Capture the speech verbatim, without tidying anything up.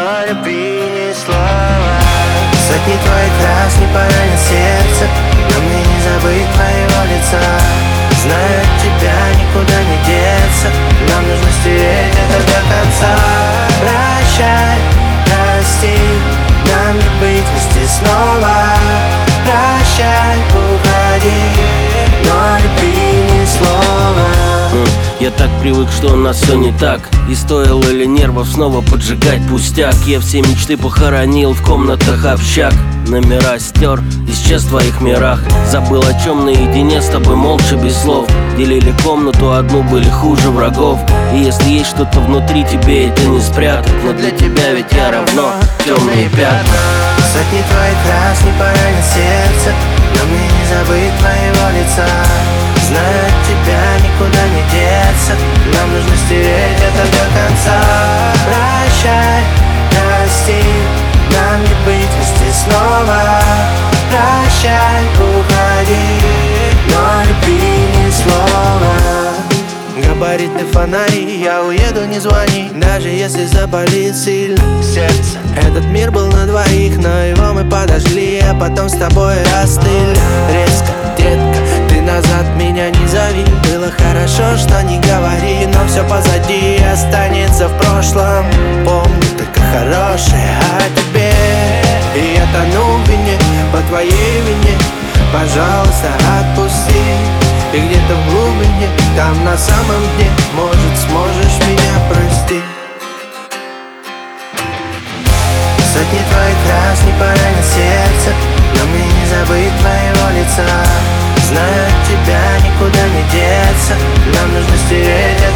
но любви ни слова. Сотни твоих раз не поранят сердце, но мне не забыть твоего лица. Знаю, от тебя никуда не деться, нам нужно стереть это до конца. Прощай, прости, нам не быть вместе снова. Прощай, уходи, но любви ни слова. Я так привык, что у нас все не так, и стоило ли нервов снова поджигать пустяк. Я все мечты похоронил в комнатах общак. Номера стер, исчез в твоих мирах. Забыл, о чем наедине с тобой молча без слов. Делили комнату одну, были хуже врагов. И если есть что-то внутри, тебе это не спрятать. Но для тебя ведь я равно темные пятна. Сотни твоих раз не поранят сердце, но мне не забыть твоего лица. Знаю, от тебя никуда не деться, нам нужно стереть это до конца. Прощай, прости, нам не быть вместе снова. Прощай, уходи, но любви ни слова. Габаритные фонари, я уеду, не звони, даже если заболит сильно сердце. Этот мир был на двоих, но его мы подожгли, а потом с тобой остыли. Резко, детка, ты назад меня не зови. Было хорошо, что не говори, но все позади останется в прошлом. Помню только хорошее о тебе, и я тону в вине, по твоей вине. Пожалуйста, отпусти. И где-то в глубине, там на самом дне, может, сможешь меня простить. Сотни твоих раз не поранят сердце, но мне не забыть твоего лица. Знаю, от тебя никуда не деться, нам нужно стереть это